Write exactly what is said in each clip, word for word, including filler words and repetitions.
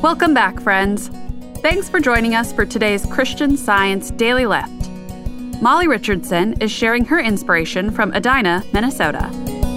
Welcome back, friends. Thanks for joining us for today's Christian Science Daily Lift. Molly Richardson is sharing her inspiration from Edina, Minnesota.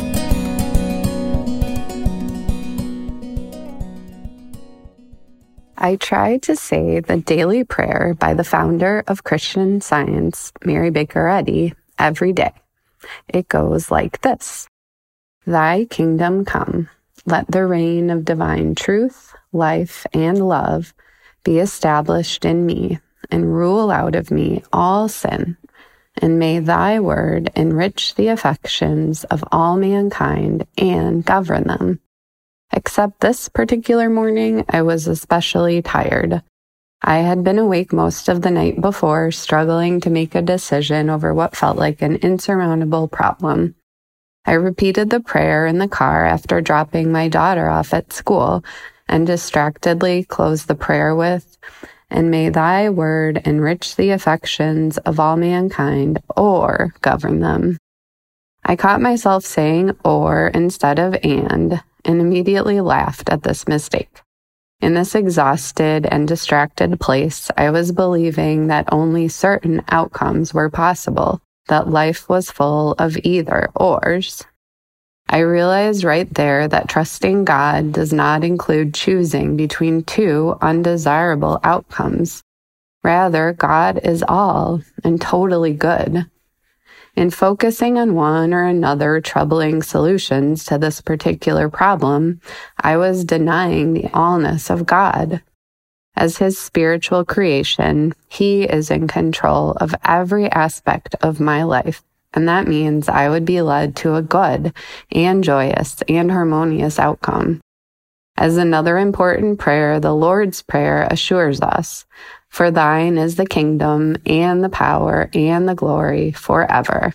I try to say the daily prayer by the founder of Christian Science, Mary Baker Eddy, every day. It goes like this. Thy kingdom come. Let the reign of divine truth, life, and love be established in me and rule out of me all sin. And may thy word enrich the affections of all mankind and govern them. Except this particular morning, I was especially tired. I had been awake most of the night before, struggling to make a decision over what felt like an insurmountable problem. I repeated the prayer in the car after dropping my daughter off at school and distractedly closed the prayer with, and may thy word enrich the affections of all mankind or govern them. I caught myself saying or instead of and, and immediately laughed at this mistake. In this exhausted and distracted place, I was believing that only certain outcomes were possible, that life was full of either ors. I realized right there that trusting God does not include choosing between two undesirable outcomes. Rather, God is all and totally good. In focusing on one or another troubling solutions to this particular problem, I was denying the allness of God. As His spiritual creation, He is in control of every aspect of my life, and that means I would be led to a good and joyous and harmonious outcome. As another important prayer, the Lord's Prayer assures us, for thine is the kingdom and the power and the glory forever.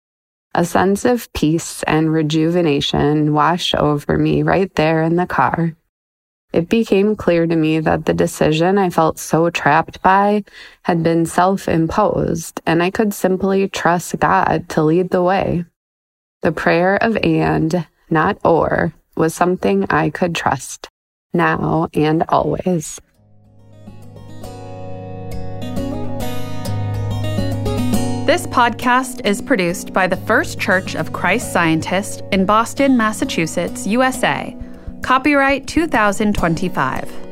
A sense of peace and rejuvenation washed over me right there in the car. It became clear to me that the decision I felt so trapped by had been self-imposed, and I could simply trust God to lead the way. The prayer of and, not or, was something I could trust, now and always. This podcast is produced by the First Church of Christ Scientist in Boston, Massachusetts, U S A. Copyright two thousand twenty-five.